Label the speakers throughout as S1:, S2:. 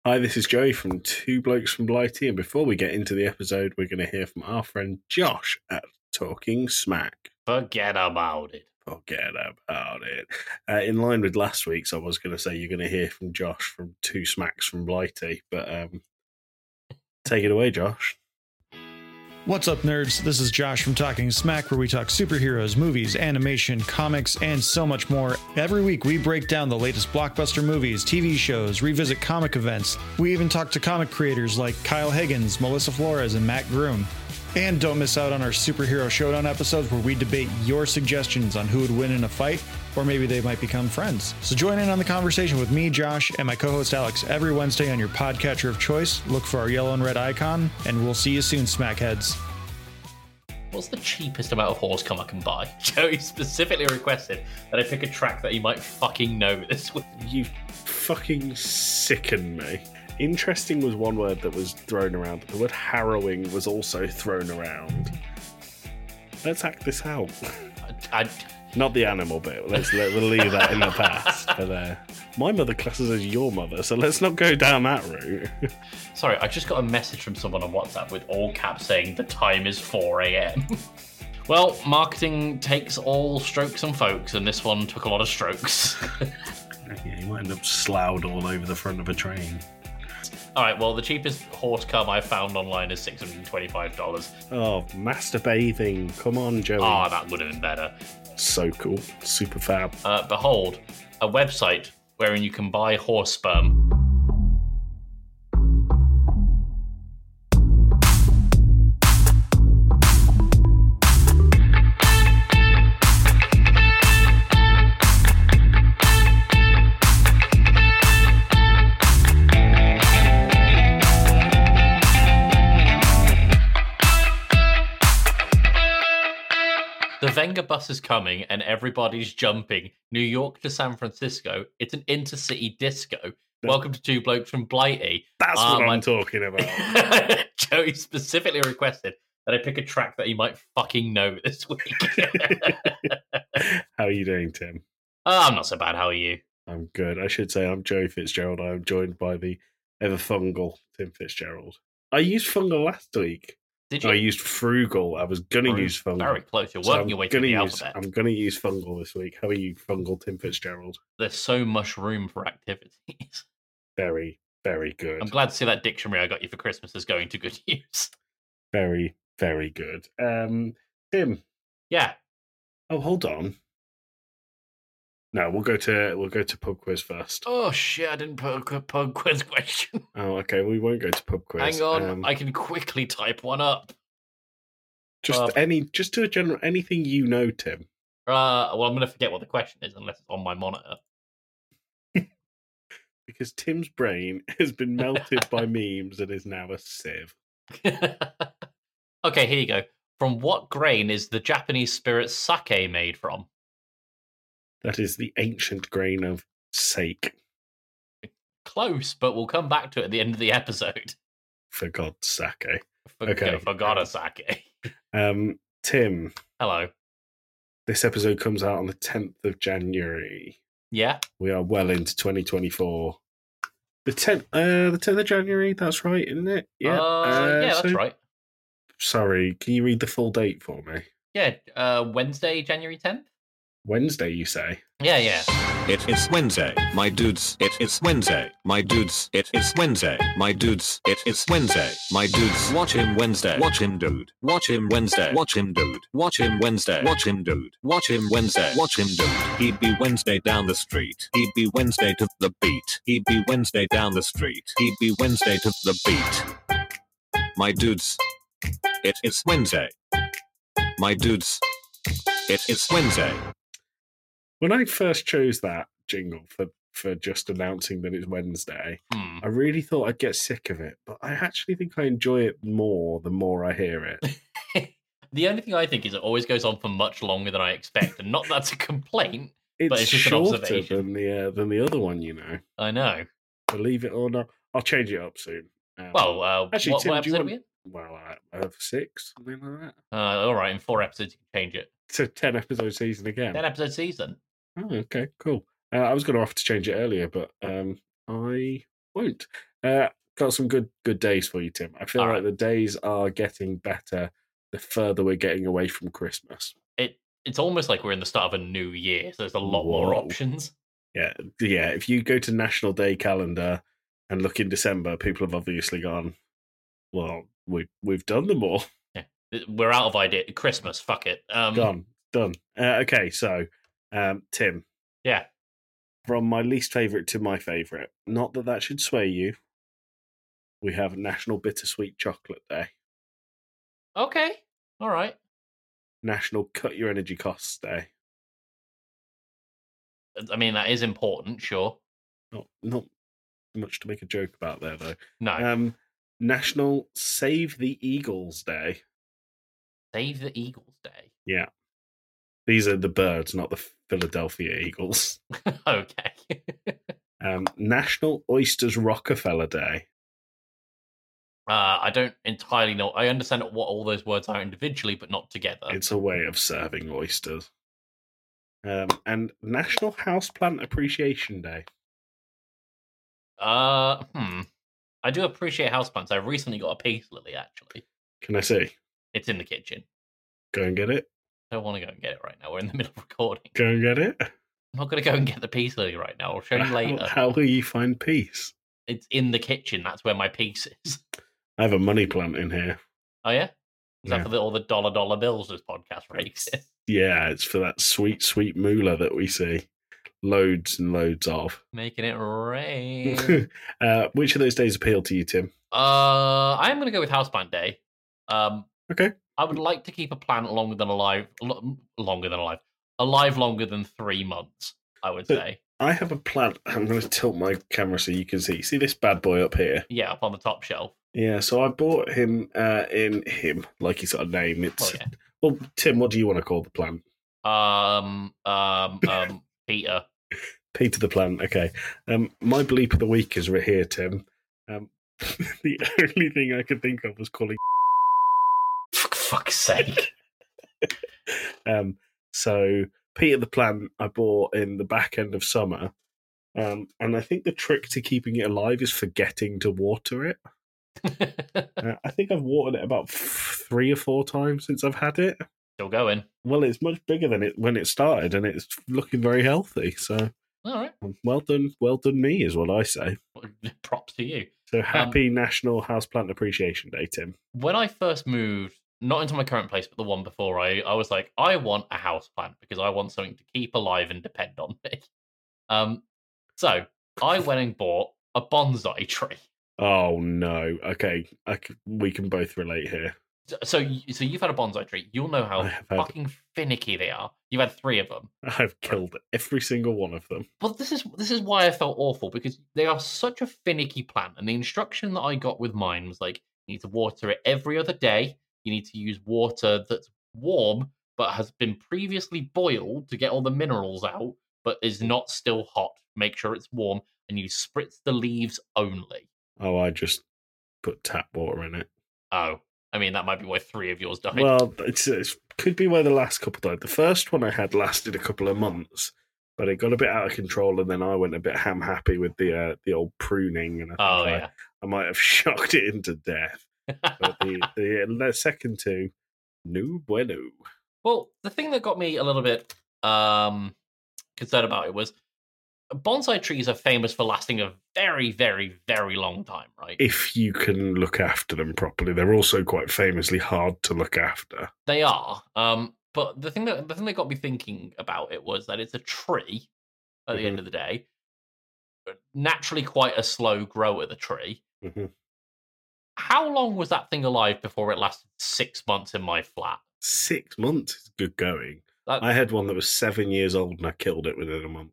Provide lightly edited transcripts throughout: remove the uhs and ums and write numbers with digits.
S1: Hi, this is Joey from Two Blokes from Blighty, and before we get into the episode, we're going to hear from our friend Josh at Talking Smack.
S2: Forget about it.
S1: Forget about it. In line with last week's, I was going to say you're going to hear from Josh from Two Smacks from Blighty, but take it away, Josh.
S3: What's up, nerds? This is Josh from Talking Smack, where we talk superheroes, movies, animation, comics, and so much more. Every week, we break down the latest blockbuster movies, TV shows, revisit comic events. We even talk to comic creators like Kyle Higgins, Melissa Flores, and Matt Groom. And don't miss out on our Superhero Showdown episodes, where we debate your suggestions on who would win in a fight, or maybe they might become friends. So join in on the conversation with me, Josh, and my co-host Alex every Wednesday on your podcatcher of choice. Look for our yellow and red icon, and we'll see you soon, Smackheads.
S2: What's the cheapest amount of Horsecom I can buy? Joey specifically requested that I pick a track that he might fucking know this week.
S1: You fucking sicken me. Interesting was one word that was thrown around. The word harrowing was also thrown around. Let's act this out. Not the animal bit. We'll leave that in the past. But my mother classes as your mother, so let's not go down that route.
S2: Sorry, I just got a message from someone on WhatsApp with all caps saying the time is 4 a.m. Well, marketing takes all strokes and folks, and this one took a lot of strokes.
S1: Yeah, you might end up sloughed all over the front of a train.
S2: All right, well, the cheapest Horsecom I found online is $625.
S1: Oh, master bathing. Come on, Joey.
S2: Ah, that would have been better.
S1: So cool. Super fab.
S2: Behold, a website wherein you can buy horse sperm. The Venga bus is coming and everybody's jumping. New York to San Francisco. It's an intercity disco. Welcome to Two Blokes from Blighty.
S1: That's what I'm talking about.
S2: Joey specifically requested that I pick a track that he might fucking know this week.
S1: How are you doing, Tim?
S2: I'm not so bad. How are you?
S1: I'm good. I should say I'm Joey Fitzgerald. I'm joined by the ever fungal Tim Fitzgerald. I used fungal last week.
S2: Did you?
S1: I used frugal. I was going to use fungal.
S2: Very close. You're working your way through the alphabet.
S1: I'm going to use fungal this week. How are you, fungal Tim Fitzgerald?
S2: There's so much room for activities.
S1: Very, very good.
S2: I'm glad to see that dictionary I got you for Christmas is going to good use.
S1: Very, very good. Tim.
S2: Yeah.
S1: Oh, hold on. No, we'll go to pub quiz first.
S2: Oh shit! I didn't put a pub quiz question.
S1: Oh, okay. We won't go to pub quiz.
S2: Hang on, I can quickly type one up.
S1: Just do a general anything you know, Tim.
S2: Well, I'm going to forget what the question is unless it's on my monitor.
S1: Because Tim's brain has been melted by memes and is now a sieve.
S2: Okay, here you go. From what grain is the Japanese spirit sake made from?
S1: That is the ancient grain of sake.
S2: Close, but we'll come back to it at the end of the episode.
S1: For God's sake.
S2: For God's sake.
S1: Tim.
S2: Hello.
S1: This episode comes out on the 10th of January.
S2: Yeah.
S1: We are well into 2024. The 10th of January, that's right, isn't it?
S2: Yeah. That's right.
S1: Sorry, can you read the full date for me?
S2: Yeah, Wednesday, January 10th?
S1: Wednesday, you say?
S2: Yeah.
S4: It's Wednesday, my dudes. It's Wednesday, my dudes. It's Wednesday, my dudes. It's Wednesday, my dudes. Watch him Wednesday. Watch him dude. Watch him Wednesday. Watch him dude. Watch him Wednesday. Watch him dude. Watch him Wednesday. Watch him dude. He'd be Wednesday down the street. He'd be Wednesday to the beat. He'd be Wednesday down the street. He'd be Wednesday to the beat. My dudes. It's Wednesday. My dudes. It's Wednesday.
S1: When I first chose that jingle for just announcing that it's Wednesday, I really thought I'd get sick of it, but I actually think I enjoy it more the more I hear it.
S2: The only thing I think is it always goes on for much longer than I expect, and not that's a complaint,
S1: It's
S2: but it's just an
S1: shorter
S2: observation.
S1: than the other one, you know.
S2: I know.
S1: Believe it or not, I'll change it up soon.
S2: Actually, what
S1: Tim,
S2: episode are we in?
S1: Well, I have 6, something like that.
S2: All right, in 4 episodes you can change it.
S1: So 10 episode season again.
S2: 10 episode season.
S1: Oh, okay, cool. I was going to offer to change it earlier, but I won't. Got some good days for you, Tim. I feel
S2: All
S1: like
S2: right.
S1: the days are getting better the further we're getting away from Christmas.
S2: It's almost like we're in the start of a new year, so there's a lot more
S1: Whoa.
S2: options.
S1: Yeah. If you go to National Day calendar and look in December, people have obviously gone, well, we've done them all.
S2: Yeah. We're out of idea. Christmas, fuck it.
S1: Gone. Done. Okay, so, Tim,
S2: Yeah.
S1: from my least favourite to my favourite, not that should sway you, we have National Bittersweet Chocolate Day,
S2: Okay. All right.
S1: National Cut Your Energy Costs Day.
S2: I mean, that is important, sure.
S1: Not much to make a joke about there, though.
S2: No.
S1: National Save the Eagles Day.
S2: Save the Eagles Day.
S1: Yeah. These are the birds, not the Philadelphia Eagles.
S2: Okay.
S1: National Oysters Rockefeller Day.
S2: I don't entirely know. I understand what all those words are individually, but not together.
S1: It's a way of serving oysters. And National Houseplant Appreciation Day.
S2: I do appreciate houseplants. I recently got a peace lily, actually.
S1: Can I see?
S2: It's in the kitchen.
S1: Go and get it.
S2: I don't want to go and get it right now. We're in the middle of recording.
S1: Go and get it.
S2: I'm not going to go and get the peace lily right now. I'll show you later.
S1: How will you find peace?
S2: It's in the kitchen. That's where my peace is.
S1: I have a money plant in here.
S2: Oh, yeah? Is that
S1: Yeah.
S2: for all the dollar bills this podcast rakes in?
S1: Yeah, it's for that sweet moolah that we see loads and loads of.
S2: Making it rain.
S1: Which of those days appeal to you, Tim?
S2: I'm going to go with Houseplant Day.
S1: Okay.
S2: I would like to keep a plant longer than alive. Alive longer than 3 months, I would
S1: But-
S2: say.
S1: I have a plant. I'm going to tilt my camera so you can see. See this bad boy up here?
S2: Yeah, up on the top shelf.
S1: Yeah, so I bought him like he's got a name. It's
S2: Oh, yeah.
S1: Well, Tim, what do you want to call the plant?
S2: Peter.
S1: Peter the plant. Okay. My bleep of the week is right here, Tim. The only thing I could think of was calling.
S2: For fuck's sake.
S1: So Peter the plant I bought in the back end of summer, and I think the trick to keeping it alive is forgetting to water it. I think I've watered it about 3 or 4 times since I've had it.
S2: Still going.
S1: Well, it's much bigger than it when it started, and it's looking very healthy. So,
S2: All right.
S1: well done, me is what I say.
S2: Props to you.
S1: So happy National Houseplant Appreciation Day, Tim.
S2: When I first moved, not into my current place, but the one before, I was like, I want a house plant because I want something to keep alive and depend on me. So I went and bought a bonsai tree.
S1: Oh no! Okay, we can both relate here.
S2: So you've had a bonsai tree. You'll know how
S1: I have had-
S2: fucking finicky they are. You've had 3 of them.
S1: I've killed every single one of them.
S2: Well, this is why I felt awful, because they are such a finicky plant. And the instruction that I got with mine was like, you need to water it every other day. You need to use water that's warm but has been previously boiled to get all the minerals out, but is not still hot. Make sure it's warm, and you spritz the leaves only.
S1: Oh, I just put tap water in it.
S2: Oh, I mean, that might be why 3 of yours died.
S1: Well, it could be why the last couple died. The first one I had lasted a couple of months, but it got a bit out of control, and then I went a bit happy with the old pruning, and I think I might have shocked it into death. But the second 2, no bueno.
S2: Well, the thing that got me a little bit concerned about it was bonsai trees are famous for lasting a very, very, very long time, right?
S1: If you can look after them properly, they're also quite famously hard to look after.
S2: They are. But the thing that got me thinking about it was that it's a tree at the end of the day. Naturally quite a slow grower, the tree.
S1: Mhm.
S2: How long was that thing alive before it lasted 6 months in my flat?
S1: 6 months is good going.
S2: That-
S1: I had one that was 7 years old and I killed it within a month.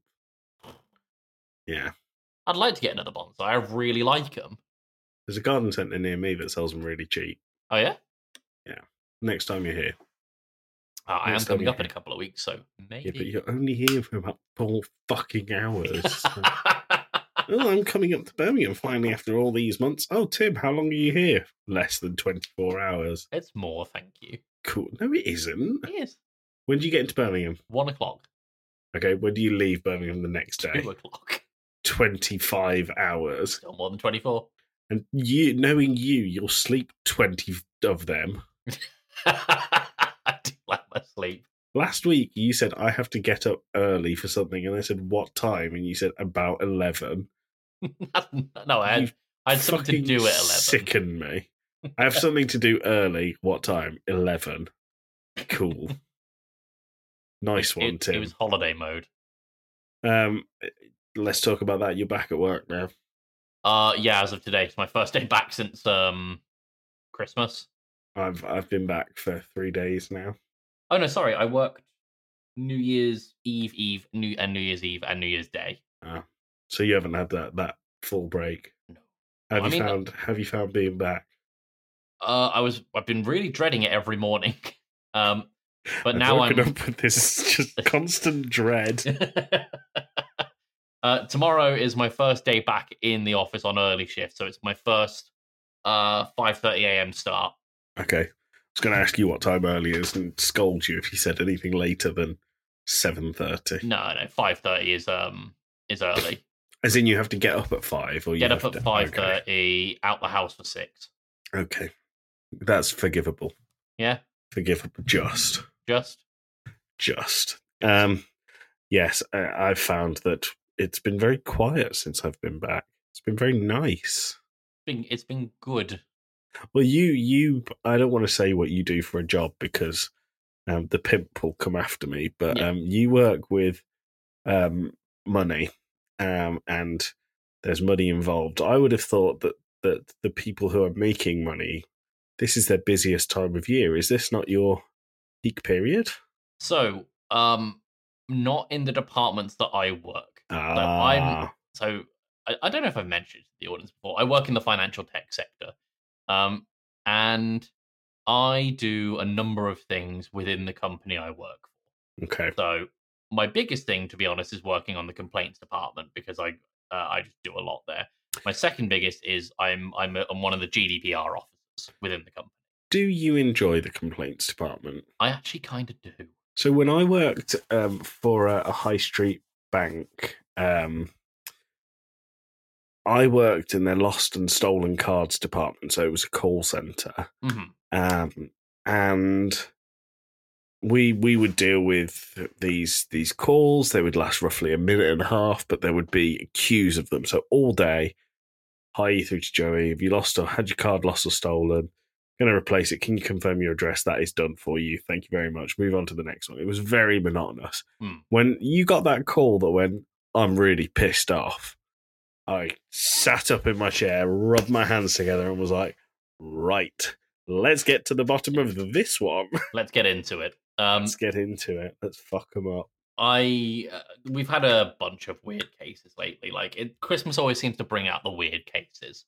S1: Yeah.
S2: I'd like to get another bonsai. I really like them.
S1: There's a garden centre near me that sells them really cheap.
S2: Oh, yeah?
S1: Next time you're here.
S2: I am
S1: Next time
S2: coming
S1: you're
S2: up in a
S1: here.
S2: couple of weeks, so
S1: Yeah, but
S2: maybe.
S1: you're only here for about 4 fucking hours. So- Oh, I'm coming up to Birmingham finally after all these months. Oh, Tim, how long are you here? Less than 24 hours.
S2: It's more, thank you.
S1: Cool. No, it isn't.
S2: It is.
S1: When do you get into Birmingham?
S2: 1 o'clock.
S1: Okay, when do you leave Birmingham the next day?
S2: 2 o'clock.
S1: 25 hours.
S2: Still more than 24.
S1: And knowing you'll sleep 20 of them.
S2: I do like my sleep.
S1: Last week, you said, I have to get up early for something. And I said, what time? And you said, about 11.
S2: No, I had something to do at 11.
S1: Sicken me. I have something to do early. What time? 11. Cool. Nice one, Tim.
S2: It was holiday mode.
S1: Let's talk about that. You're back at work now.
S2: Yeah, as of today. It's my first day back since Christmas.
S1: I've been back for 3 days now.
S2: Oh no, sorry. I worked New Year's Eve, New Year's Eve, and New Year's Day.
S1: So you haven't had that full break.
S2: No.
S1: Have you found being back?
S2: I've been really dreading it every morning. But
S1: I've
S2: now
S1: woken up with this just constant dread.
S2: Tomorrow is my first day back in the office on early shift, so it's my first 5:30 a.m. start.
S1: Okay. I was going to ask you what time early is and scold you if you said anything later than 7:30.
S2: No, 5:30 is early.
S1: As in, you have to get up at 5, or you
S2: Get up at 5:30,
S1: Okay.
S2: out the house for 6.
S1: Okay, that's forgivable.
S2: Yeah,
S1: Forgivable, just. Yes, I've found that it's been very quiet since I've been back. It's been very nice.
S2: It's been good.
S1: Well, you. I don't want to say what you do for a job because the pimp will come after me. But
S2: Yeah.
S1: You work with money, and there's money involved. I would have thought that the people who are making money, this is their busiest time of year. Is this not your peak period?
S2: So, not in the departments that I work.
S1: Ah,
S2: So I don't know if I've mentioned to the audience before. I work in the financial tech sector, and I do a number of things within the company I work for.
S1: okay.
S2: So my biggest thing, to be honest, is working on the complaints department because I just do a lot there. My second biggest is I'm one of the GDPR officers within the company.
S1: Do you enjoy the complaints department?
S2: I actually kind of do.
S1: So when I worked for a high street bank, I worked in their lost and stolen cards department. So it was a call center, and we would deal with these calls. They would last roughly a minute and a half, but there would be queues of them. So all day, hi, through to Joey. Have you lost or had your card lost or stolen? Going to replace it. Can you confirm your address? That is done for you. Thank you very much. Move on to the next one. It was very monotonous. When you got that call that when I'm really pissed off, I sat up in my chair, rubbed my hands together, and was like, right, let's get to the bottom of this one.
S2: Let's get into it.
S1: Let's get into it. Let's fuck them up.
S2: We've had a bunch of weird cases lately. Christmas always seems to bring out the weird cases.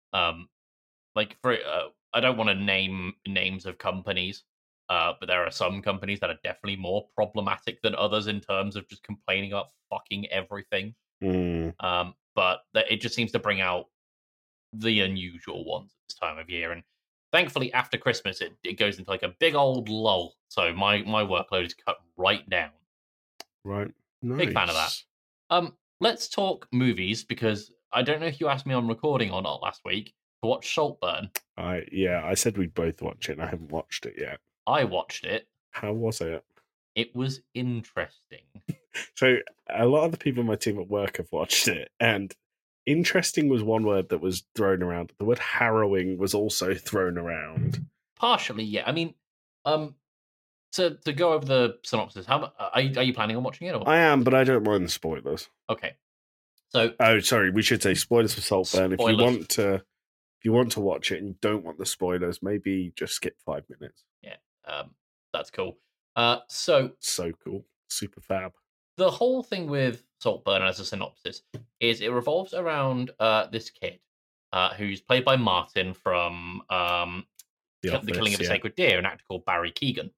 S2: I don't want to name names of companies, but there are some companies that are definitely more problematic than others in terms of just complaining about fucking everything. But it just seems to bring out the unusual ones at this time of year. And thankfully, after Christmas, it goes into like a big old lull. So my workload is cut right down.
S1: Right. Nice.
S2: Big fan of that. Let's talk movies because I don't know if you asked me on recording or not last week to watch Saltburn.
S1: I said we'd both watch it, and I haven't watched it yet.
S2: I watched it.
S1: How was it?
S2: It was interesting.
S1: So a lot of the people in my team at work have watched it, and interesting was one word that was thrown around. The word harrowing was also thrown around.
S2: Partially, yeah. I mean, to go over the synopsis, are you planning on watching it? Or?
S1: I am, but I don't mind the spoilers.
S2: Okay. So,
S1: sorry, we should say spoilers for Saltburn. If you want to watch it and you don't want the spoilers, maybe just skip 5 minutes.
S2: Yeah, that's cool. So
S1: cool, super fab.
S2: The whole thing with Saltburn as a synopsis is it revolves around this kid who's played by Martin from The Killing of a Sacred Deer, an actor called Barry Keoghan.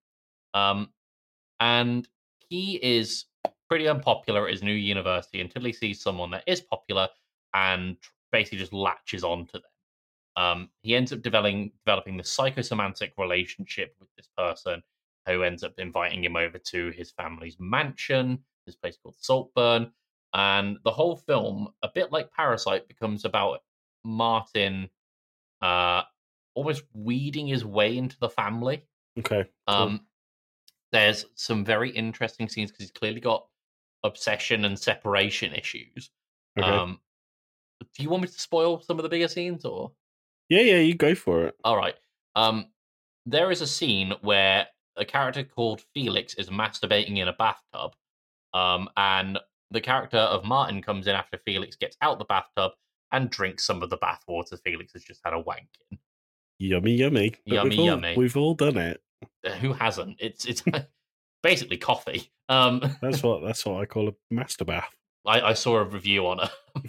S2: And he is pretty unpopular at his new university until he sees someone that is popular and basically just latches onto them. He ends up developing this psychosemantic relationship with this person who ends up inviting him over to his family's mansion, this place called Saltburn. And the whole film, a bit like Parasite, becomes about Martin almost weeding his way into the family.
S1: Okay. Cool.
S2: There's some very interesting scenes because he's clearly got obsession and separation issues.
S1: Okay.
S2: Do you want me to spoil some of the bigger scenes, or?
S1: Yeah, you go for it.
S2: All right. There is a scene where a character called Felix is masturbating in a bathtub, and the character of Martin comes in after Felix gets out the bathtub and drinks some of the bathwater Felix has just had a wank in.
S1: Yummy, yummy. But
S2: Yummy.
S1: We've all done it.
S2: Who hasn't? It's basically coffee.
S1: That's what I call a master bath.
S2: I saw a review on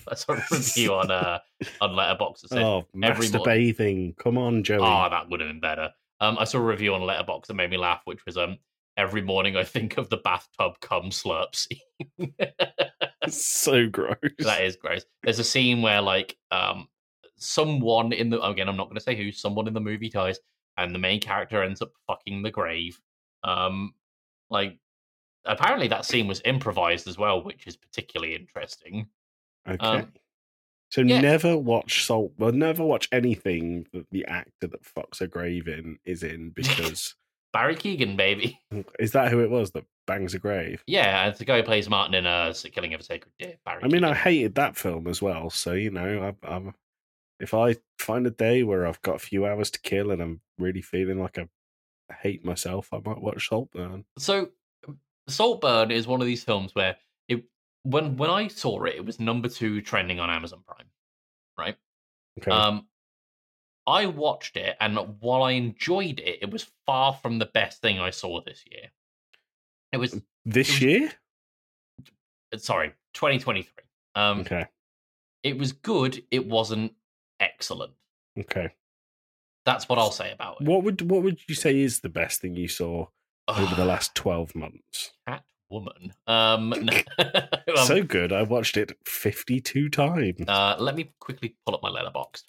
S2: Letterboxd that said
S1: master bathing. Come on, Joey.
S2: Oh, that would have been better. I saw a review on Letterboxd that made me laugh, which was every morning I think of the bathtub cum slurp scene.
S1: It's so gross.
S2: That is gross. There's a scene where someone in the again, I'm not going to say who, someone in the movie dies, and the main character ends up fucking the grave. Apparently that scene was improvised as well, which is particularly interesting.
S1: Okay. Never watch never watch anything that the actor that fucks a grave is in, because
S2: Barry Keoghan, baby.
S1: Is that who it was that bangs a grave?
S2: Yeah, it's the guy who plays Martin in Killing of a Sacred Deer. Barry Keoghan.
S1: I hated that film as well, so I'm if I find a day where I've got a few hours to kill and I'm really feeling like I hate myself, I might watch Saltburn.
S2: So Saltburn is one of these films where when I saw it, it was number 2 trending on Amazon Prime, right?
S1: Okay.
S2: I watched it, and while I enjoyed it, it was far from the best thing I saw this year. It was
S1: year?
S2: Sorry, 2023.
S1: Okay.
S2: It was good. It wasn't excellent.
S1: Okay.
S2: That's what I'll say about it.
S1: What would you say is the best thing you saw over the last 12 months?
S2: Catwoman.
S1: So good. I watched it 52 times.
S2: Let me quickly pull up my Letterboxd.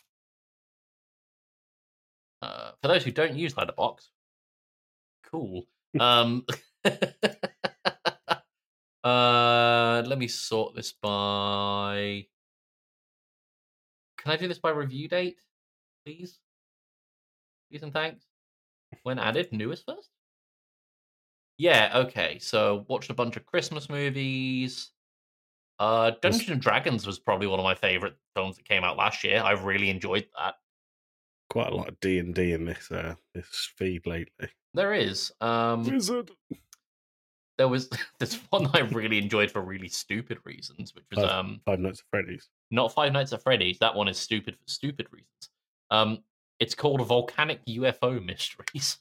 S2: For those who don't use Letterboxd, cool. Let me sort this by. Can I do this by review date, please? Please and thanks. When added, newest first? Yeah, okay. So, watched a bunch of Christmas movies. Dungeons and Dragons was probably one of my favorite films that came out last year. I really enjoyed that.
S1: Quite a lot of D&D in this feed lately.
S2: There is.
S1: Wizard.
S2: There's one that I really enjoyed for really stupid reasons, which was
S1: Five Nights at Freddy's.
S2: Not Five Nights at Freddy's. That one is stupid for stupid reasons. It's called Volcanic UFO Mysteries.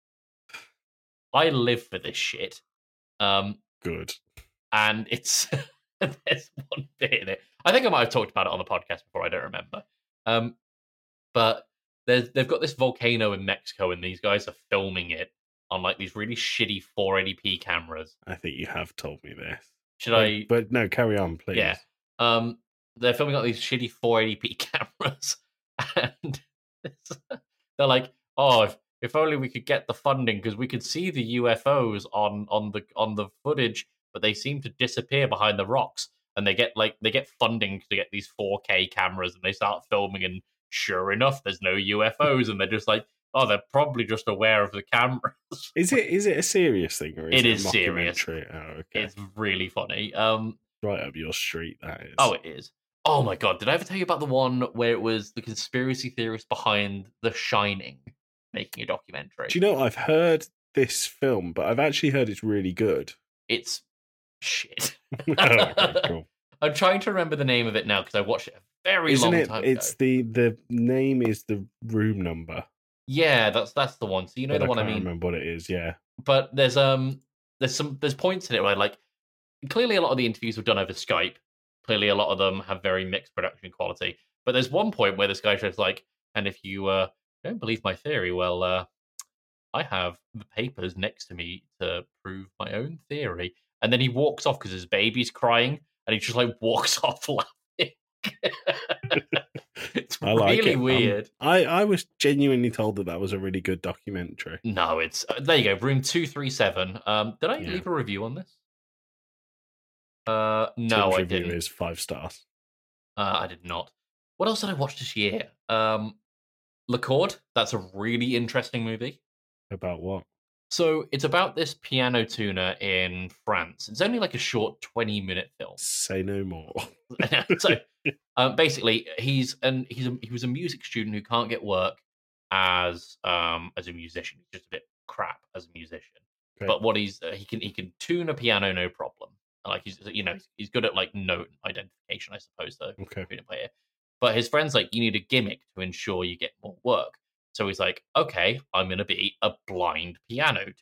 S2: I live for this shit.
S1: Good.
S2: And it's there's one bit in it. I think I might have talked about it on the podcast before. I don't remember. But they've got this volcano in Mexico, and these guys are filming it on these really shitty 480p cameras.
S1: I think you have told me this.
S2: Should I?
S1: But no, carry on, please.
S2: Yeah. They're filming on these shitty 480p cameras, and they're like, "Oh, if only we could get the funding, because we could see the UFOs on the footage, but they seem to disappear behind the rocks." And they get funding to get these 4K cameras, and they start filming, and sure enough, there's no UFOs, and they're just like, oh, they're probably just aware of the cameras.
S1: Is it a serious thing, or is
S2: it
S1: a
S2: is serious?
S1: Oh, okay.
S2: It's really funny.
S1: Right up your street, that is.
S2: Oh, it is. Oh my god, did I ever tell you about the one where it was the conspiracy theorist behind The Shining making a documentary?
S1: Do you know, I've heard this film, but I've actually heard it's really good.
S2: It's shit.
S1: Okay, cool.
S2: I'm trying to remember the name of it now because I watched it a very long time ago.
S1: It's the name is The Room Number.
S2: Yeah, that's the one. So you know the one I mean.
S1: I can't remember what it is. Yeah,
S2: but there's points in it where clearly a lot of the interviews were done over Skype. Clearly a lot of them have very mixed production quality. But there's one point where this guy says and if you don't believe my theory, well, I have the papers next to me to prove my own theory. And then he walks off because his baby's crying, and he just walks off laughing. It's really weird.
S1: I was genuinely told that was a really good documentary.
S2: No, it's there you go. Room 237. Did I leave a review on this? No, I didn't.
S1: Review is 5 stars.
S2: I did not. What else did I watch this year? Le Corde. That's a really interesting movie.
S1: About what?
S2: So it's about this piano tuner in France. It's only like a short 20-minute film.
S1: Say no more.
S2: So basically, he was a music student who can't get work as a musician. He's just a bit crap as a musician.
S1: Okay.
S2: But what he can tune a piano no problem. Like he's good at like note identification, I suppose. Though.
S1: Okay.
S2: Player. But his friend's like, you need a gimmick to ensure you get more work. So he's like, okay, I'm going to be a blind piano tuner.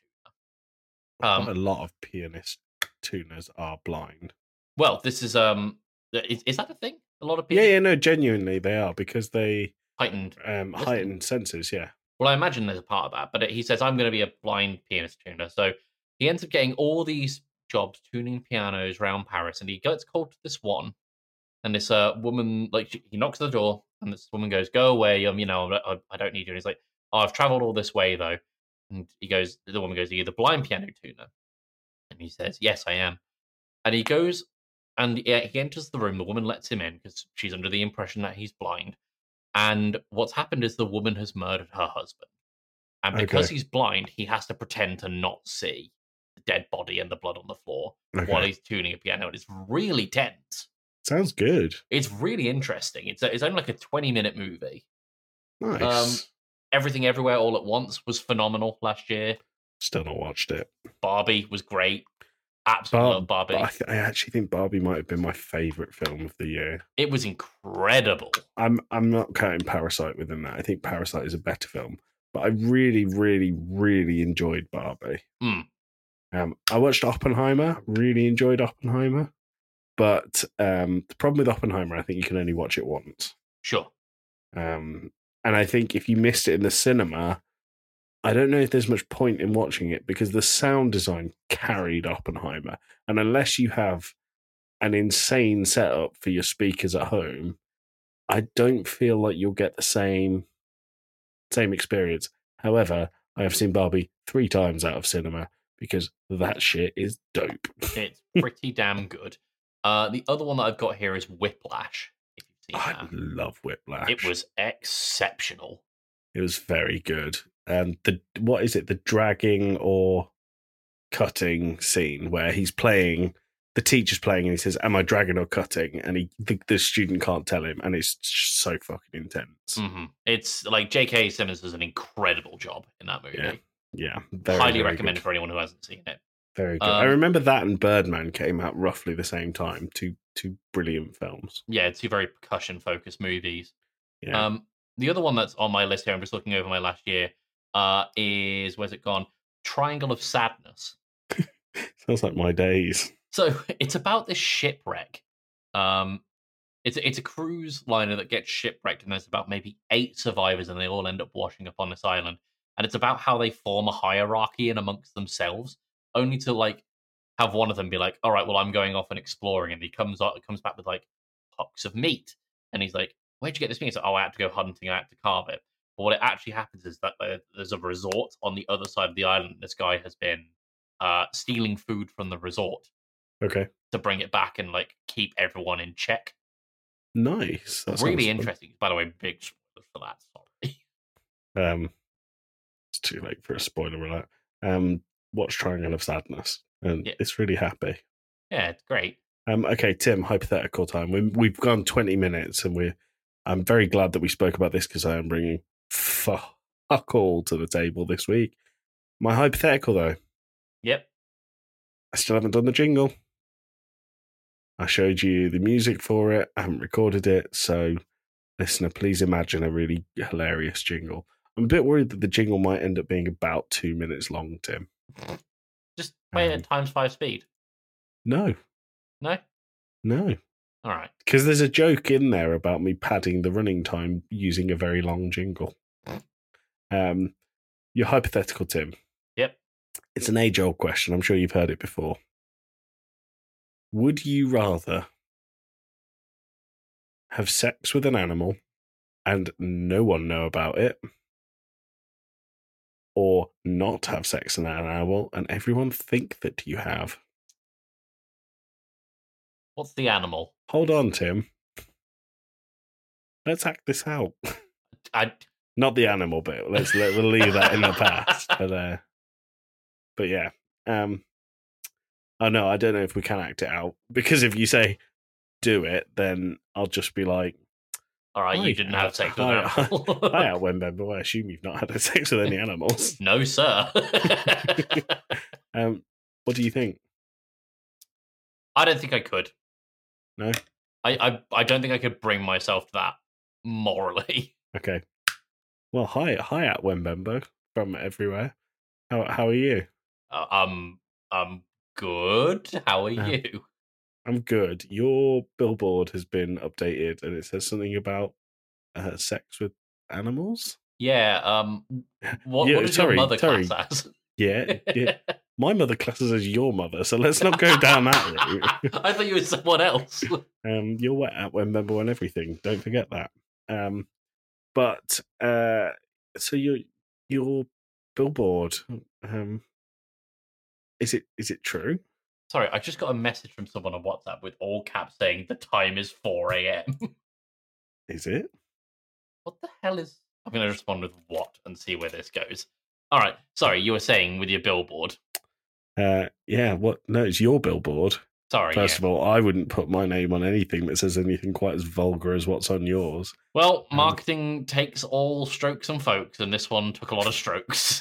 S1: A lot of pianist tuners are blind.
S2: Well, this is that a thing? A lot of people.
S1: Yeah, no, genuinely they are because they
S2: heightened
S1: senses. Yeah.
S2: Well, I imagine there's a part of that, but he says I'm going to be a blind pianist tuner. So he ends up getting all these jobs tuning pianos around Paris, and he gets called to this one. And this woman, like, he knocks at the door, and this woman goes, "Go away, I don't need you." And he's like, "Oh, I've travelled all this way though." And the woman goes, "Are you the blind piano tuner?" And he says, "Yes, I am." And he goes, and he enters the room. The woman lets him in because she's under the impression that he's blind. And what's happened is the woman has murdered her husband. And because he's blind, he has to pretend to not see the dead body and the blood on the floor while he's tuning a piano. And it's really tense.
S1: Sounds good.
S2: It's really interesting. It's only like a 20-minute movie.
S1: Nice.
S2: Everything Everywhere All at Once was phenomenal last year.
S1: Still not watched it.
S2: Barbie was great. Absolutely love Barbie.
S1: I actually think Barbie might have been my favourite film of the year.
S2: It was incredible.
S1: I'm not counting Parasite within that. I think Parasite is a better film. But I really, really, really enjoyed Barbie. I watched Oppenheimer. Really enjoyed Oppenheimer. But the problem with Oppenheimer, I think you can only watch it once.
S2: Sure.
S1: And I think if you missed it in the cinema, I don't know if there's much point in watching it because the sound design carried Oppenheimer. And unless you have an insane setup for your speakers at home, I don't feel like you'll get the same experience. However, I have seen Barbie 3 times out of cinema because that shit is dope.
S2: It's pretty damn good. The other one that I've got here is Whiplash. If you've seen that.
S1: I love Whiplash.
S2: It was exceptional.
S1: It was very good. And the dragging or cutting scene where he's playing, the teacher's playing and he says, "Am I dragging or cutting?" And the student can't tell him, and it's so fucking intense.
S2: Mm-hmm. It's like J.K. Simmons does an incredible job in that movie.
S1: Yeah.
S2: Highly recommended for anyone who hasn't seen it.
S1: Very good. I remember that and Birdman came out roughly the same time. Two brilliant films.
S2: Yeah, 2 very percussion-focused movies.
S1: Yeah.
S2: The other one that's on my list here, I'm just looking over my last year, is, where's it gone? Triangle of Sadness.
S1: Sounds like my days.
S2: So it's about this shipwreck. It's a cruise liner that gets shipwrecked, and there's about maybe 8 survivors, and they all end up washing up on this island. And it's about how they form a hierarchy in amongst themselves, only to like have one of them be like, "All right, well, I'm going off and exploring," and he comes back with like hocks of meat, and he's like, "Where'd you get this meat?" He's like, "Oh, I had to go hunting. I had to carve it." But what it actually happens is that there's a resort on the other side of the island. This guy has been stealing food from the resort.
S1: Okay.
S2: To bring it back and like keep everyone in check.
S1: Nice. That
S2: really interesting. By the way, big spoilers for that. Sorry.
S1: It's too late for a spoiler alert. Watch Triangle of Sadness, and it's really happy.
S2: Yeah, it's great.
S1: Okay, Tim. Hypothetical time. We've gone 20 minutes, and I'm very glad that we spoke about this because I am bringing fuck all to the table this week. My hypothetical, though.
S2: Yep.
S1: I still haven't done the jingle. I showed you the music for it. I haven't recorded it. So, listener, please imagine a really hilarious jingle. I'm a bit worried that the jingle might end up being about 2 minutes long, Tim.
S2: Just play it at ×5 speed.
S1: No.
S2: No?
S1: No.
S2: All right.
S1: Because there's a joke in there about me padding the running time using a very long jingle. Your hypothetical, Tim.
S2: Yep.
S1: It's an age-old question. I'm sure you've heard it before. Would you rather have sex with an animal and no one know about it, or not have sex with an animal and everyone think that you have?
S2: What's the animal?
S1: Hold on, Tim. Let's hack this out.
S2: I
S1: Not the animal bit. We'll leave that in the past. But yeah. Oh no, I don't know if we can act it out, because if you say do it, then I'll just be like,
S2: all right, you didn't have sex with an animal.
S1: Hi, Wembember. I assume you've not had sex with any animals.
S2: No, sir.
S1: What do you think?
S2: I don't think I could.
S1: No?
S2: I don't think I could bring myself to that morally.
S1: Okay. Well, hi at Wembember from everywhere. How are you?
S2: I'm good. How are you?
S1: I'm good. Your billboard has been updated, and it says something about sex with animals.
S2: Yeah. What does your mother class as?
S1: Yeah. My mother classes as your mother, so let's not go down that route.
S2: I thought you were someone else.
S1: You're wet at Wembember and everything. Don't forget that. But so your billboard, is it true?
S2: Sorry, I just got a message from someone on WhatsApp with all caps saying the time is 4 a.m.
S1: Is it?
S2: What the hell is... I'm going to respond with what and see where this goes. All right. Sorry, you were saying with your billboard.
S1: Yeah, what? No, it's your billboard.
S2: Sorry.
S1: First of all, I wouldn't put my name on anything that says anything quite as vulgar as what's on yours.
S2: Well, marketing takes all strokes and folks, and this one took a lot of strokes.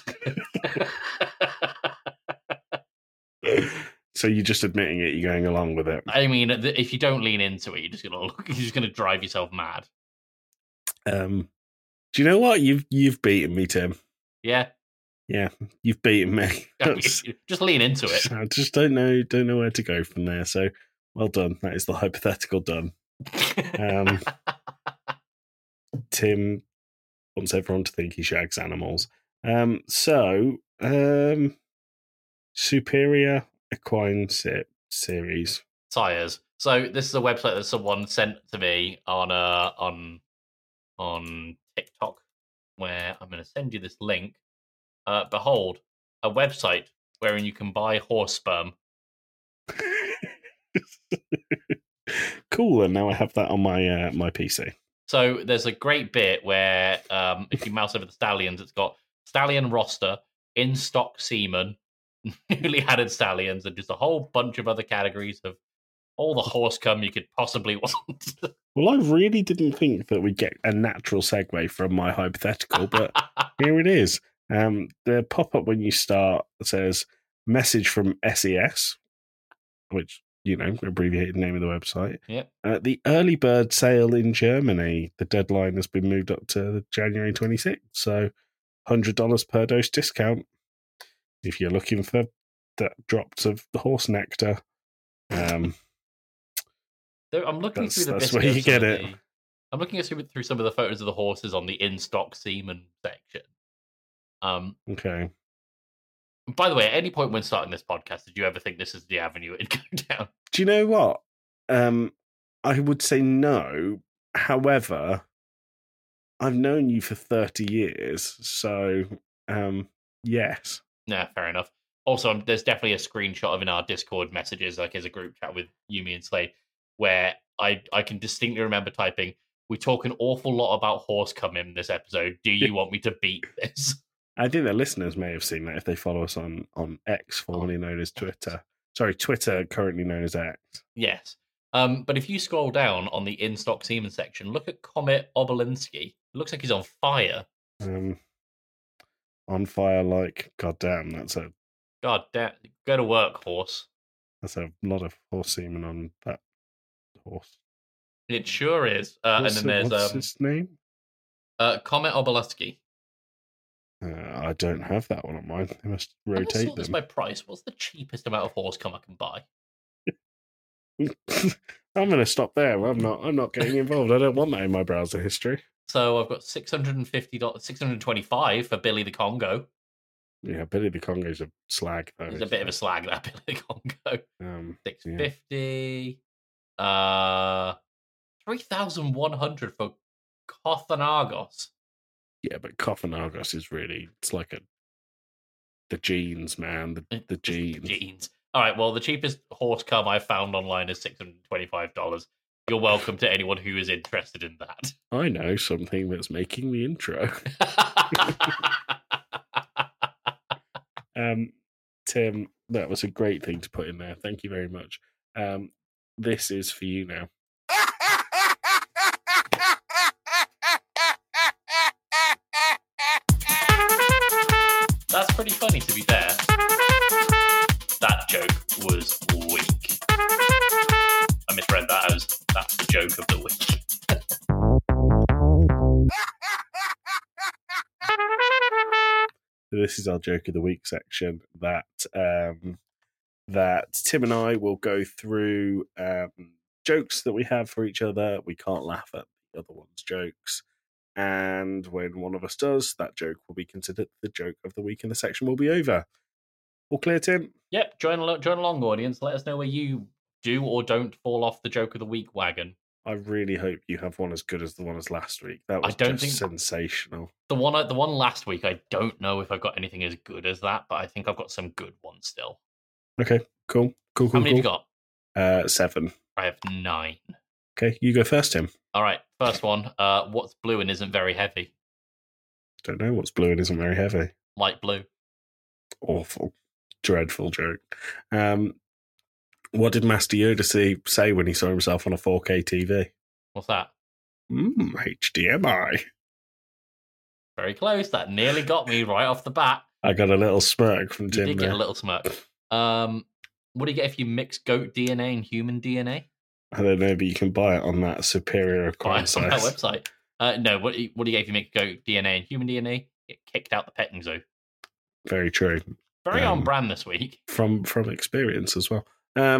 S1: So you're just admitting it, you're going along with it.
S2: I mean, if you don't lean into it, you're just gonna drive yourself mad.
S1: Do you know what? You've beaten me, Tim.
S2: Yeah.
S1: Yeah, you've beaten me.
S2: Just lean into it.
S1: I just don't know where to go from there. So well done. That is the hypothetical done. Tim wants everyone to think he shags animals. Superior Equine Series.
S2: Sires. So this is a website that someone sent to me on TikTok, where I'm going to send you this link. Behold, a website wherein you can buy horse sperm.
S1: Cool, and now I have that on my my PC.
S2: So there's a great bit where if you mouse over the stallions, it's got stallion roster, in stock semen, newly added stallions, and just a whole bunch of other categories of all the horse cum you could possibly want.
S1: Well, I really didn't think that we'd get a natural segue from my hypothetical, but here it is. The pop-up when you start says message from SES, which, you know, abbreviated name of the website.
S2: Yep.
S1: The early bird sale in Germany, the deadline has been moved up to January 26th, so $100 per dose discount if you're looking for that drops of the horse nectar.
S2: I'm looking through the
S1: that's where you get it.
S2: I'm looking through some of the photos of the horses on the in-stock semen section.
S1: Okay.
S2: By the way, at any point when starting this podcast, did you ever think this is the avenue it'd go down?
S1: Do you know what? I would say no. However, I've known you for 30 years, so yes.
S2: Nah, fair enough. Also, there's definitely a screenshot of in our Discord messages, like as a group chat with Yumi and Slade, where I can distinctly remember typing, "We talk an awful lot about horse cum in this episode. Do you want me to beat this?"
S1: I think the listeners may have seen that if they follow us on X, formerly known as Twitter. Sorry, Twitter, currently known as X.
S2: Yes. But if you scroll down on the in-stock semen section, look at Comet Obolinski. It looks like he's on fire.
S1: On fire like, goddamn, that's a...
S2: God damn, go to work, horse.
S1: That's a lot of horse semen on that horse.
S2: It sure is. And then there's...
S1: What's his name?
S2: Comet Obolinski.
S1: I don't have that one on mine. They must rotate them.
S2: What's my price? What's the cheapest amount of horse cum I can buy?
S1: I'm going to stop there. I'm not getting involved. I don't want that in my browser history.
S2: So I've got $650, $625 for Billy the Congo.
S1: Yeah, Billy the Congo's a slag, though.
S2: He's a bit of a slag, that Billy the Congo. $650. Yeah. 3,100 for Cothanagos.
S1: Yeah, but Cothanagos is really, it's like the genes, man. The genes.
S2: Genes. All right, well, the cheapest horse cum I found online is $625. You're welcome to anyone who is interested in that.
S1: I know something that's making the intro. Tim, that was a great thing to put in there. Thank you very much. This is for you now.
S2: That's pretty funny, to be fair. That joke was weak. I misread that as that's the joke of the week.
S1: This is our joke of the week section that Tim and I will go through jokes that we have for each other. We can't laugh at the other one's jokes. And when one of us does, that joke will be considered the joke of the week and the section will be over. All clear, Tim?
S2: Yep, join along, audience. Let us know where you do or don't fall off the joke of the week wagon.
S1: I really hope you have one as good as the one as last week. That was sensational.
S2: The one last week, I don't know if I've got anything as good as that, but I think I've got some good ones still.
S1: Okay, cool.
S2: How many have you
S1: got? 7.
S2: I have 9.
S1: Okay, you go first, Tim.
S2: All right, first one. What's blue and isn't very heavy?
S1: Don't know what's blue and isn't very heavy.
S2: Light blue.
S1: Awful. Dreadful joke. What did Master Yoda say when he saw himself on a 4K TV?
S2: What's that?
S1: HDMI.
S2: Very close. That nearly got me right off the bat.
S1: I got a little smirk from Tim.
S2: You did get a little smirk. What do you get if you mix goat DNA and human DNA?
S1: I don't know, but you can buy it on that Superior Acquire
S2: on that website. No, what do you get if you mix goat DNA and human DNA? Get kicked out the petting zoo.
S1: Very true.
S2: Very on brand this week.
S1: From experience as well.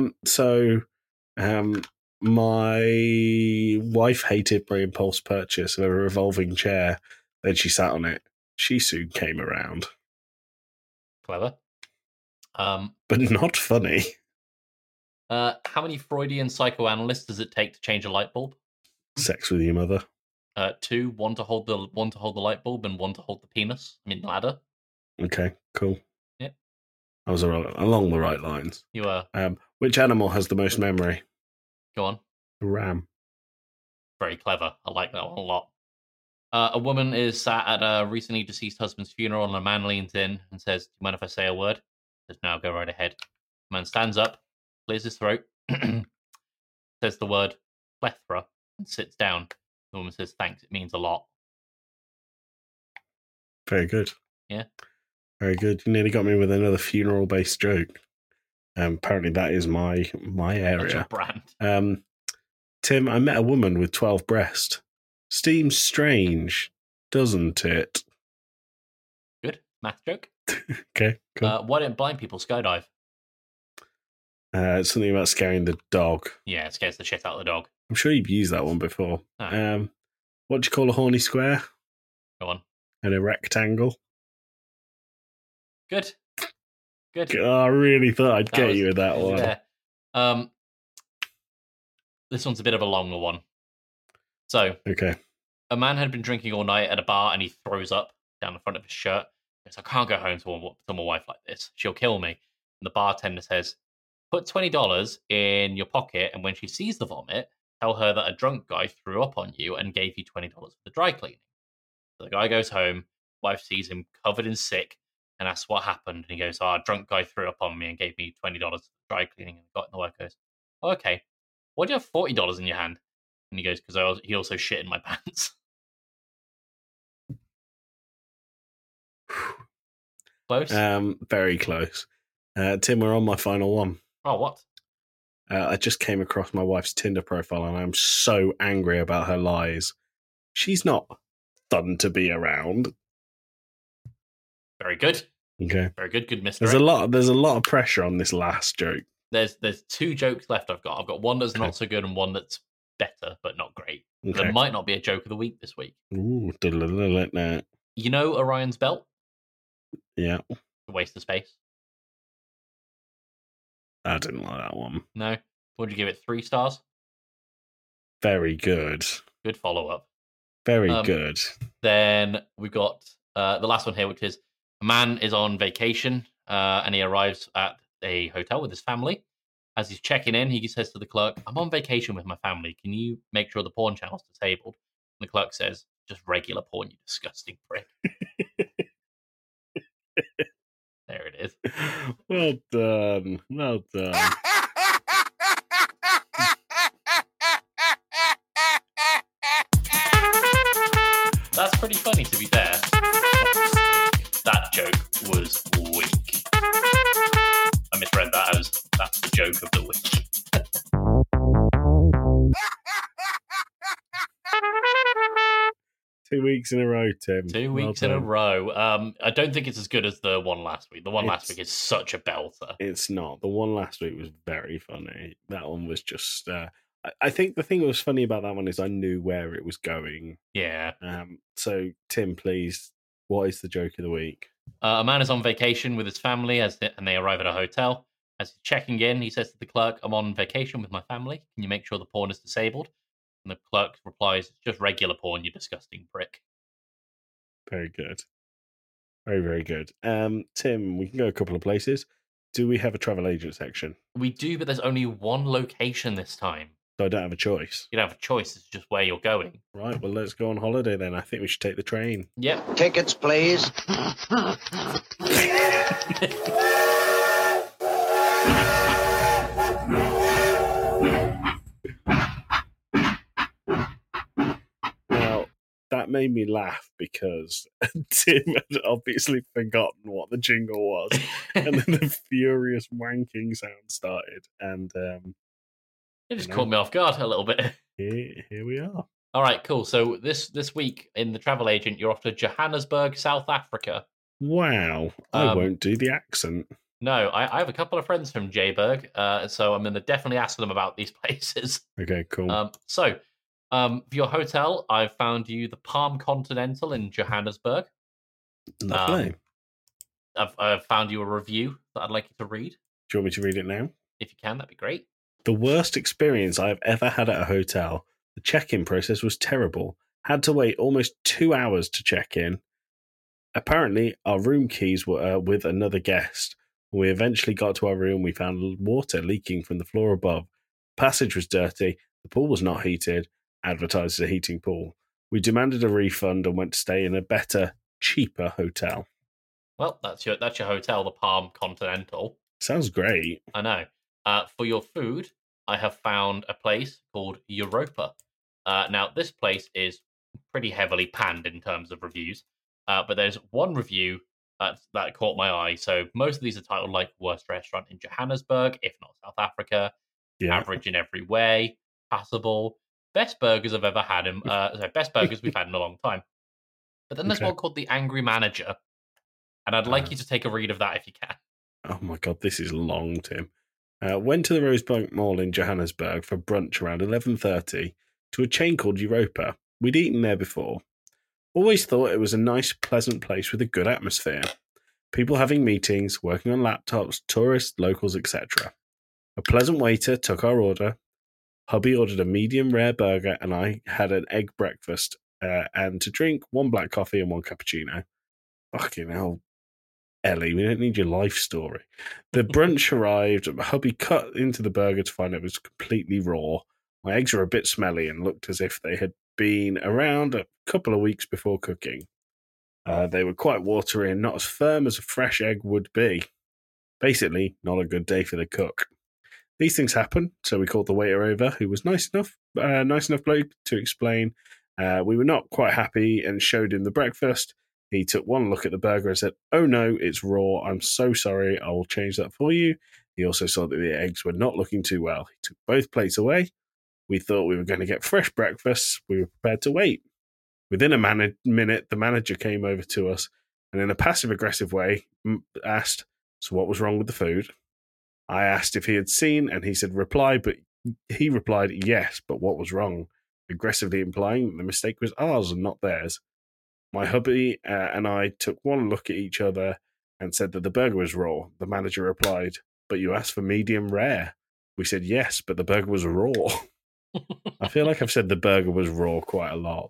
S1: My wife hated my impulse purchase of a revolving chair. Then she sat on it. She soon came around.
S2: Clever.
S1: But not funny.
S2: How many Freudian psychoanalysts does it take to change a light bulb?
S1: Sex with your mother.
S2: 2. One to hold the light bulb and one to hold the penis. I mean ladder.
S1: Okay, cool.
S2: Yeah.
S1: I was along the right lines.
S2: You were.
S1: Which animal has the most memory?
S2: Go on.
S1: A ram.
S2: Very clever. I like that one a lot. A woman is sat at a recently deceased husband's funeral and a man leans in and says, "Do you mind if I say a word?" Says, "No, go right ahead." The man stands up, clears his throat, says the word plethora, and sits down. The woman says, "Thanks, it means a lot."
S1: Very good.
S2: Yeah.
S1: Very good. You nearly got me with another funeral-based joke. Apparently that is my area.
S2: That's your brand.
S1: Tim, I met a woman with 12 breasts. Seems strange, doesn't it?
S2: Good. Math joke.
S1: Okay, cool.
S2: Why don't blind people skydive?
S1: It's something about scaring the dog.
S2: Yeah, it scares the shit out of the dog.
S1: I'm sure you've used that one before.
S2: Oh.
S1: What do you call a horny square?
S2: Go on.
S1: And a rectangle.
S2: Good.
S1: Oh, I really thought I'd get you with that one.
S2: There. This one's a bit of a longer one. So,
S1: okay.
S2: A man had been drinking all night at a bar and he throws up down the front of his shirt. He goes, "I can't go home to my wife like this. She'll kill me." And the bartender says, "Put $20 in your pocket, and when she sees the vomit, tell her that a drunk guy threw up on you and gave you $20 for the dry cleaning." So the guy goes home, wife sees him covered in sick, and asks what happened. And he goes, "A drunk guy threw up on me and gave me $20 for the dry cleaning." And the wife goes, "Oh, okay. Why do you have $40 in your hand?" And he goes, "Because he also shit in my pants." Close?
S1: Very close. Tim, we're on my final one.
S2: Oh, what?
S1: I just came across my wife's Tinder profile and I'm so angry about her lies. She's not fun to be around.
S2: Very good.
S1: Okay.
S2: Very good. Good mystery.
S1: There's a lot of pressure on this last joke.
S2: There's 2 jokes left I've got. I've got one that's not so good and one that's better but not great.
S1: Okay.
S2: There might not be a joke of the week this week.
S1: Ooh,
S2: you know Orion's belt?
S1: Yeah.
S2: A waste of space.
S1: I didn't like that one.
S2: No? Would you give it 3 stars?
S1: Very good.
S2: Good follow-up.
S1: Very good.
S2: Then we've got the last one here, which is a man is on vacation and he arrives at a hotel with his family. As he's checking in, he says to the clerk, "I'm on vacation with my family. Can you make sure the porn channel's disabled?" And the clerk says, "Just regular porn, you disgusting prick." There it is.
S1: Well done. Well done.
S2: That's pretty funny, to be fair. That joke was weak. I misread that as that's the joke of the week.
S1: 2 weeks in a row, Tim.
S2: 2 weeks in a row. I don't think it's as good as the one last week. The one last week is such a belter.
S1: It's not. The one last week was very funny. That one was just... I think the thing that was funny about that one is I knew where it was going.
S2: Yeah.
S1: So, Tim, please, what is the joke of the week?
S2: A man is on vacation with his family and they arrive at a hotel. As he's checking in, he says to the clerk, "I'm on vacation with my family. Can you make sure the porn is disabled?" And the clerk replies, "It's just regular porn, you disgusting prick."
S1: Very good. Very, very good. Tim, we can go a couple of places. Do we have a travel agent section?
S2: We do, but there's only one location this time.
S1: So I don't have a choice.
S2: You don't have a choice. It's just where you're going.
S1: Right, well, let's go on holiday then. I think we should take the train.
S2: Yep.
S5: Tickets, please.
S1: Now, that made me laugh because Tim had obviously forgotten what the jingle was. And then the furious wanking sound started. And
S2: It just caught me off guard a little bit.
S1: here we are.
S2: All right, cool. So this week in the travel agent, you're off to Johannesburg, South Africa.
S1: Wow. I won't do the accent.
S2: No, I have a couple of friends from Joburg, so I'm going to definitely ask them about these places.
S1: Okay, cool.
S2: For your hotel, I've found you the Palm Continental in Johannesburg.
S1: Lovely.
S2: I've found you a review that I'd like you to read.
S1: Do you want me to read it now?
S2: If you can, that'd be great.
S1: The worst experience I've ever had at a hotel. The check-in process was terrible. Had to wait almost 2 hours to check in. Apparently, our room keys were with another guest. When we eventually got to our room, we found water leaking from the floor above. The passage was dirty. The pool was not heated, advertised as a heating pool. We demanded a refund and went to stay in a better, cheaper hotel.
S2: Well, that's your hotel, the Palm Continental.
S1: Sounds great.
S2: I know. For your food, I have found a place called Europa. Now, this place is pretty heavily panned in terms of reviews, but there's one review that caught my eye. So most of these are titled like worst restaurant in Johannesburg, if not South Africa, average in every way, passable, best burgers I've ever had, best burgers we've had in a long time. But then there's one called The Angry Manager, and I'd like you to take a read of that if you can.
S1: Oh my God, this is long, Tim. Went to the Rosebank Mall in Johannesburg for brunch around 11:30 to a chain called Europa. We'd eaten there before. Always thought it was a nice, pleasant place with a good atmosphere. People having meetings, working on laptops, tourists, locals, etc. A pleasant waiter took our order. Hubby ordered a medium rare burger and I had an egg breakfast. And to drink, 1 black coffee and 1 cappuccino. Fucking hell. Ellie, we don't need your life story. The brunch arrived. Hubby cut into the burger to find it was completely raw. My eggs were a bit smelly and looked as if they had been around a couple of weeks before cooking. They were quite watery and not as firm as a fresh egg would be. Basically, not a good day for the cook. These things happen, so we called the waiter over, who was nice enough bloke to explain. We were not quite happy and showed him the breakfast. He took one look at the burger and said, "Oh no, it's raw. I'm so sorry. I will change that for you." He also saw that the eggs were not looking too well. He took both plates away. We thought we were going to get fresh breakfast. We were prepared to wait. Within a minute, the manager came over to us and in a passive-aggressive way asked, "So what was wrong with the food?" I asked if he had seen, and he said, he replied, "Yes, but what was wrong?" Aggressively implying that the mistake was ours and not theirs. My hubby and I took one look at each other and said that the burger was raw. The manager replied, "But you asked for medium rare." We said yes, but the burger was raw. I feel like I've said the burger was raw quite a lot.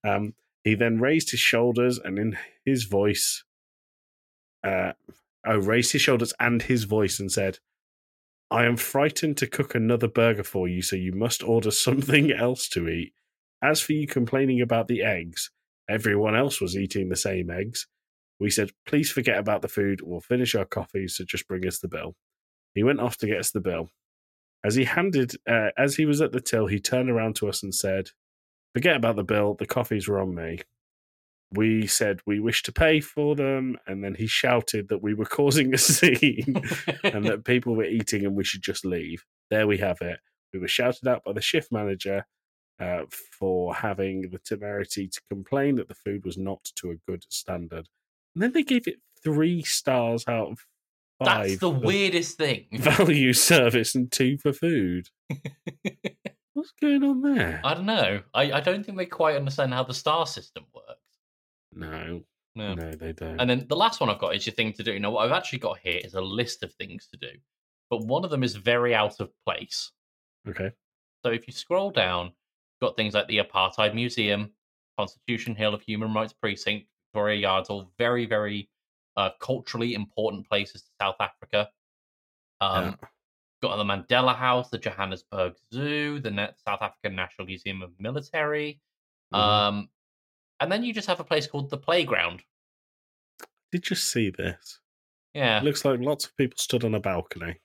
S1: He then raised his shoulders and in his voice, raised his shoulders and his voice and said, I am frightened to cook another burger for you, so you must order something else to eat. As for you complaining about the eggs, everyone else was eating the same eggs. We said, please forget about the food. We'll finish our coffee, so just bring us the bill. He went off to get us the bill. As he was at the till, he turned around to us and said, forget about the bill. The coffees were on me. We said we wish to pay for them, and then he shouted that we were causing a scene and that people were eating and we should just leave. There we have it. We were shouted out by the shift manager for having the temerity to complain that the food was not to a good standard. And then they gave it 3 stars out of 5.
S2: That's the weirdest thing.
S1: Value service and 2 for food. What's going on there?
S2: I don't know. I don't think they quite understand how the star system works.
S1: No, they don't.
S2: And then the last one I've got is your thing to do. Now, what I've actually got here is a list of things to do, but one of them is very out of place.
S1: Okay.
S2: So if you scroll down, you've got things like the Apartheid Museum, Constitution Hill of Human Rights Precinct, Victoria Yards, all very, very culturally important places to South Africa. Got the Mandela House, the Johannesburg Zoo, the South African National Museum of Military. And then you just have a place called the Playground.
S1: Did you see this?
S2: Yeah.
S1: It looks like lots of people stood on a balcony.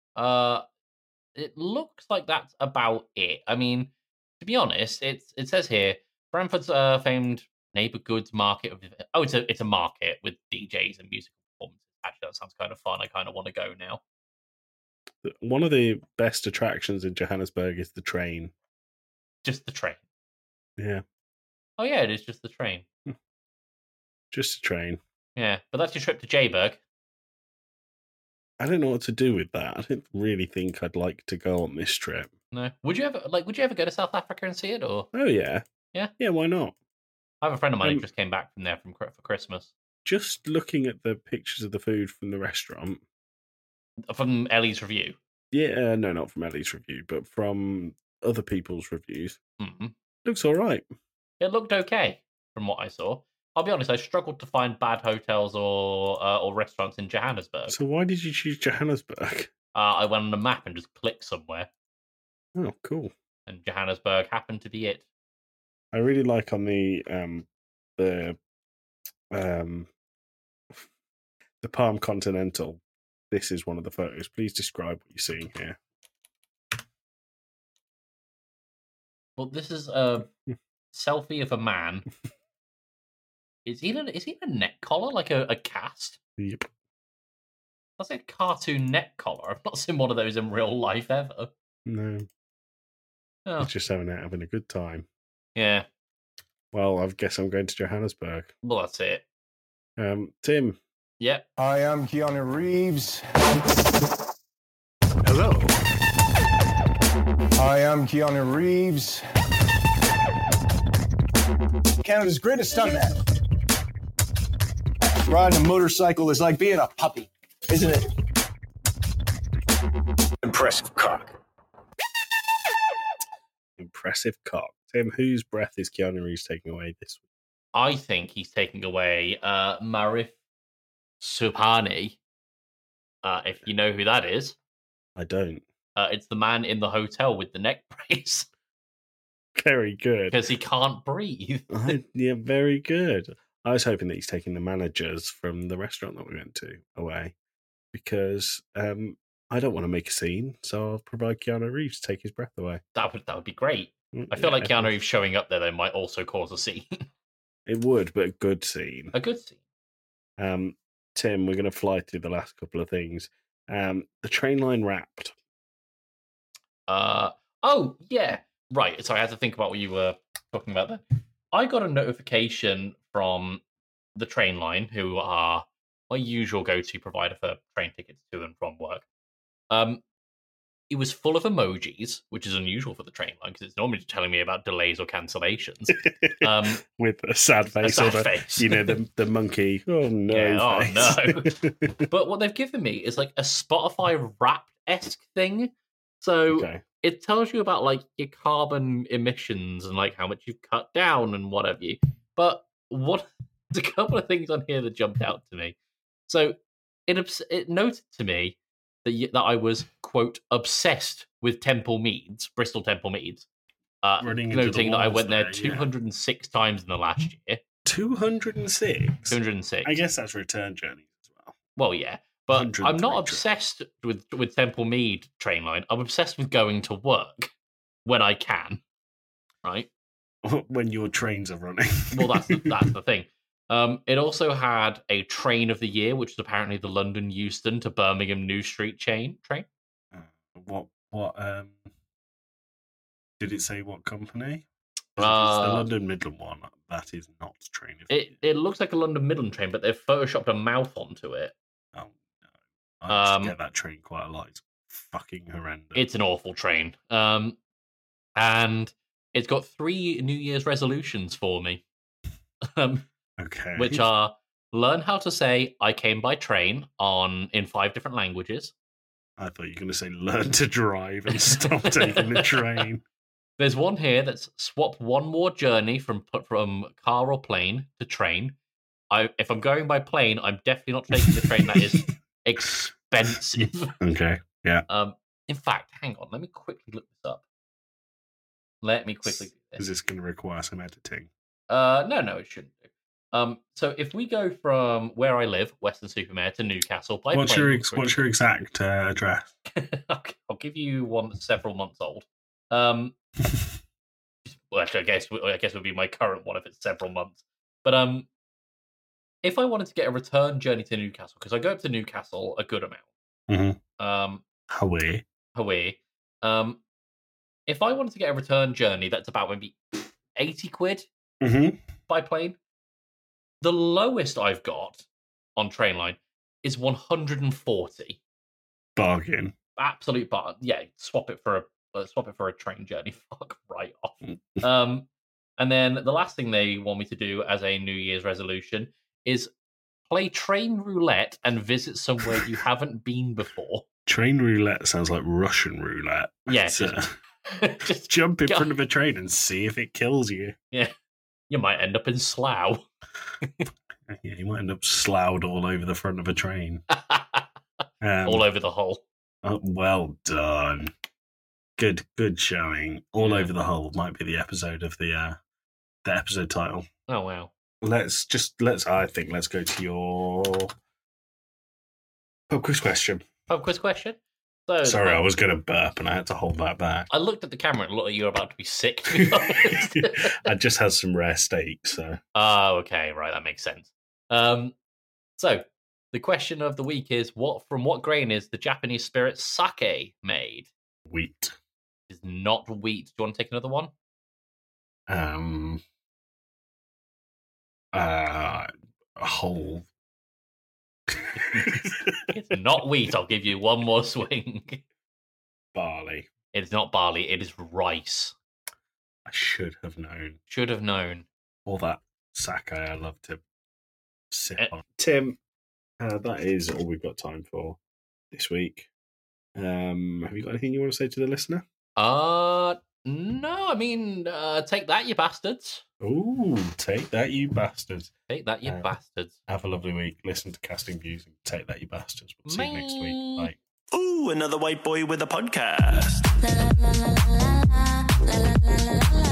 S2: It looks like that's about it. I mean, to be honest, it says here, Brantford's famed neighbour goods market. It's a market with DJs and musical performances. Actually, that sounds kind of fun. I kind of want to go now.
S1: One of the best attractions in Johannesburg is the train.
S2: Just the train?
S1: Yeah.
S2: Oh, yeah, it is just the train.
S1: Just a train.
S2: Yeah, but that's your trip to Joburg.
S1: I don't know what to do with that. I don't really think I'd like to go on this trip.
S2: No. Would you ever go to South Africa and see it, or?
S1: Oh, yeah.
S2: Yeah?
S1: Yeah, why not?
S2: I have a friend of mine who just came back from there for Christmas.
S1: Just looking at the pictures of the food from the restaurant.
S2: From Ellie's review?
S1: Yeah, no, not from Ellie's review, but from other people's reviews.
S2: Mm-hmm.
S1: Looks all right.
S2: It looked okay from what I saw. I'll be honest, I struggled to find bad hotels or restaurants in Johannesburg.
S1: So why did you choose Johannesburg?
S2: I went on the map and just clicked somewhere.
S1: Oh, cool.
S2: And Johannesburg happened to be it.
S1: I really like on the Palm Continental. This is one of the photos. Please describe what you're seeing here.
S2: Well, this is a selfie of a man. Is he in a neck collar, like a cast?
S1: Yep.
S2: That's a cartoon neck collar. I've not seen one of those in real life ever.
S1: No.
S2: Oh.
S1: He's just having a good time.
S2: Yeah.
S1: Well, I guess I'm going to Johannesburg.
S2: Well, that's it.
S1: Tim.
S2: Yep.
S5: Hi, I'm Keanu Reeves.
S4: Hello.
S5: Hi, I'm Keanu Reeves. Canada's greatest stuntman. Riding a motorcycle is like being a puppy, isn't it?
S4: Impressive cock.
S1: Impressive cock. Tim, whose breath is Keanu Reeves taking away this week?
S2: I think he's taking away Marif Subhani. If you know who that is.
S1: I don't.
S2: It's the man in the hotel with the neck brace.
S1: Very good.
S2: Because he can't breathe.
S1: Yeah, very good. I was hoping that he's taking the managers from the restaurant that we went to away because I don't want to make a scene, so I'll provide Keanu Reeves to take his breath away.
S2: That would be great. I feel like Keanu Reeves showing up there, though, might also cause a scene.
S1: It would, but a good scene.
S2: A good scene.
S1: Tim, we're going to fly through the last couple of things. The train line wrapped.
S2: Oh, yeah. Right. Sorry, I had to think about what you were talking about there. I got a notification from the train line, who are my usual go-to provider for train tickets to and from work. It was full of emojis, which is unusual for the train line because it's normally telling me about delays or cancellations.
S1: With a sad face,
S2: face.
S1: You know, the monkey. Oh no!
S2: Yeah,
S1: face.
S2: Oh no! But what they've given me is like a Spotify Wrapped-esque thing. So it tells you about like your carbon emissions and like how much you've cut down and what have you. But there's a couple of things on here that jumped out to me. So it noted to me that I was, quote, obsessed with Bristol Temple Meads.
S1: Running into the
S2: noting that I
S1: walls
S2: went there
S1: there,
S2: 206 times in the last year.
S1: 206?
S2: 206.
S1: I guess that's return journeys as well.
S2: Well, yeah. But I'm
S1: 103
S2: not obsessed with Temple Mead train line. I'm obsessed with going to work when I can. Right?
S1: When your trains are running.
S2: Well, that's the thing. It also had a train of the year, which is apparently the London Euston to Birmingham New Street train.
S1: What did it say what company? It's the London Midland one. That is not train of
S2: it looks like a London Midland train, but they've photoshopped a mouth onto it.
S1: Oh no. I used to get that train quite a lot. It's fucking horrendous.
S2: It's an awful train. And it's got 3 New Year's resolutions for me.
S1: Okay.
S2: Which are learn how to say I came by train in 5 different languages.
S1: I thought you were going to say learn to drive and stop taking the train.
S2: There's one here that's swap one more journey from car or plane to train. If I'm going by plane, I'm definitely not taking the train. That is expensive.
S1: Okay, yeah.
S2: In fact, hang on. Let me quickly look this up. Let me quickly do this.
S1: Is this going to require some editing?
S2: No, it shouldn't do. So if we go from where I live, Weston-super-Mare, to Newcastle by
S1: What's
S2: plane,
S1: your exact address?
S2: I'll give you one that's several months old. Well, actually, I guess it would be my current one if it's several months. But if I wanted to get a return journey to Newcastle, because I go up to Newcastle a good amount.
S1: Mm-hmm. Hawaii.
S2: If I wanted to get a return journey, that's about maybe 80 quid by plane. The lowest I've got on Trainline is 140.
S1: Bargain.
S2: Absolute bargain. Yeah, swap it for a train journey. Fuck right off. And then the last thing they want me to do as a New Year's resolution is play train roulette and visit somewhere you haven't been before.
S1: Train roulette sounds like Russian roulette.
S2: Yeah.
S1: Just jump in front of a train and see if it kills you.
S2: Yeah. You might end up in Slough.
S1: Yeah, you might end up sloughed all over the front of a train.
S2: All over the hull.
S1: Oh, well done. Good showing. All over the hull might be the episode of the episode title.
S2: Oh wow.
S1: Let's go to your pub quiz question.
S2: So,
S1: sorry, I was going to burp and I had to hold that back.
S2: I looked at the camera and looked like you were about to be sick, to be honest.
S1: I just had some rare steak, so.
S2: Oh, okay, right, that makes sense. So, the question of the week is, from what grain is the Japanese spirit sake made?
S1: Wheat.
S2: It's not wheat. Do you want to take another one?
S1: Whole.
S2: It's not wheat. I'll give you one more swing.
S1: Barley.
S2: It's not barley. It is rice.
S1: I should have known.
S2: Should have known.
S1: All that sake I love to sip on. Tim, that is all we've got time for this week. Have you got anything you want to say to the listener?
S2: No. I mean, take that, you bastards.
S1: Ooh, take that, you bastards.
S2: Take that, you bastards.
S1: Have a lovely week. Listen to Casting Views and take that, you bastards. We'll see you next week. Bye.
S6: Ooh, another white boy with a podcast.
S7: La la la la la la la la la la.